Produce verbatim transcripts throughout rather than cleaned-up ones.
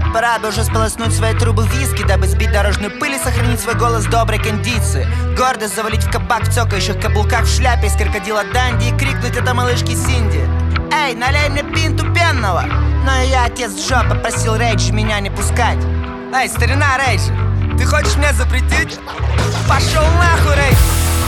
Пора бы уже сполоснуть свои трубы виски, дабы сбить дорожную пыль и сохранить свой голос в доброй кондиции. Гордо завалить в кабак в цокающих каблуках, в шляпе из крокодила Данди и крикнуть это малышке Синди: эй, налей мне пинту пенного. Но я, отец Джо, попросил Рейджи меня не пускать. Эй, старина Рейджи, ты хочешь меня запретить? Пошел нахуй, Рейджи!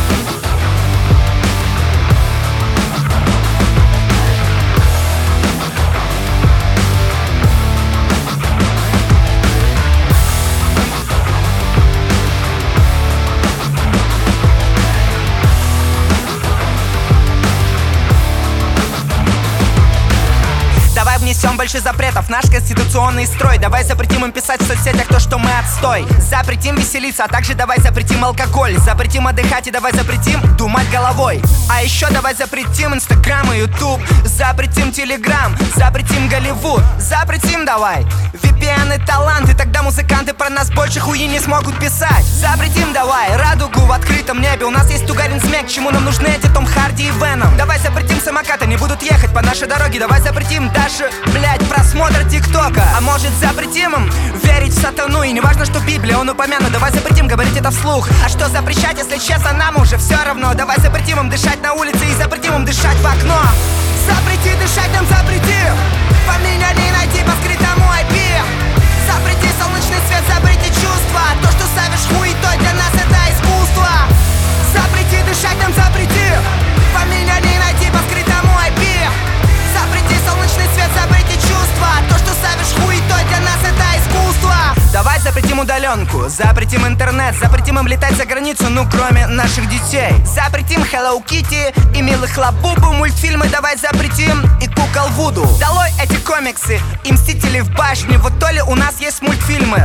Внесем больше запретов в наш конституционный строй. Давай запретим им писать в соцсетях то, что мы отстой. Запретим веселиться, а также давай запретим алкоголь. Запретим отдыхать и давай запретим думать головой. А еще давай запретим Инстаграм и Ютуб. Запретим Телеграм, запретим Голливуд. Запретим давай ви пи эн и таланты. Тогда музыканты про нас больше хуи не смогут писать. Запретим давай радугу в открытом небе. У нас есть Тугарин Смек, к чему нам нужны эти Том Харди и Веном. Давай запретим самокаты, не будут ехать по нашей дороге. Давай запретим даже, блять, просмотр ТикТока. А может запретим им верить в сатану? И не важно, что в Библии он упомянут. Давай запретим говорить это вслух. А что запрещать, если честно, нам уже все равно. Давай запретим им дышать на улице и запретим им дышать в окно. Запрети дышать нам, запрети. По меня не найти по скрытому ай пи. Запрети солнечный свет, запрети чувства. То, что ставишь хуетой, для нас это искусство. Запрети дышать нам, запрети. По меня не найти по скрытому ай пи. Запрети солнечный свет, запрети чувства. То, что ставишь хуетой, для нас это искусство. Давай запретим удаленку, запретим интернет. Запретим им летать за границу, ну кроме наших детей. Запретим Hello Kitty и милых Лабубу. Мультфильмы давай запретим и кукол Вуду. Долой эти комиксы и Мстители в башне. Вот то ли у нас есть мультфильмы.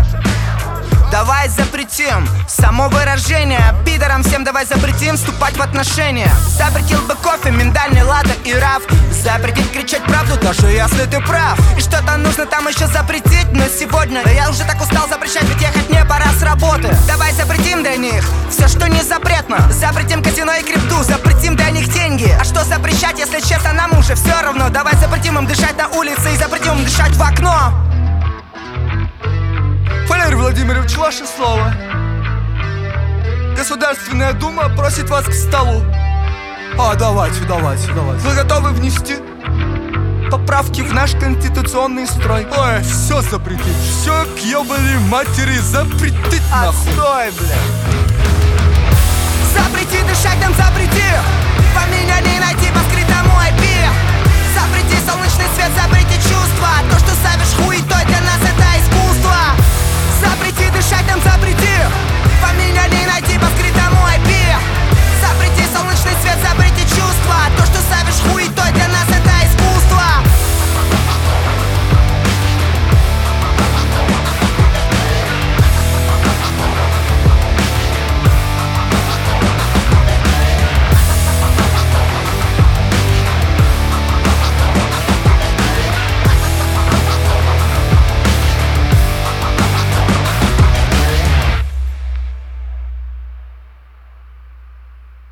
Давай запретим само выражение. Пидорам всем давай запретим вступать в отношения. Запретил бы кофе, миндальный, латте и раф. Запретить кричать правду, даже если ты прав. И что-то нужно там еще запретить. Но сегодня я уже так устал запрещать, ведь ехать мне пора с работы. Давай запретим для них все, что не запретно. Запретим казино и крипту, запретим для них деньги. А что запрещать, если честно, нам уже все равно. Давай запретим им дышать на улице и запретим им дышать в окно. Валерий Владимирович, ваше слово. Государственная Дума просит вас к столу. А, давайте, давайте, давайте. Вы готовы внести поправки в наш конституционный строй? Ой, все запретить, все к ебаной матери запретить нахуй. Отстой, блядь. Запрети дышать нам, запрети. По меня не найти по скрытому ай пи. Запрети солнечный свет, запрети чувства. То, что ставишь хуетой, для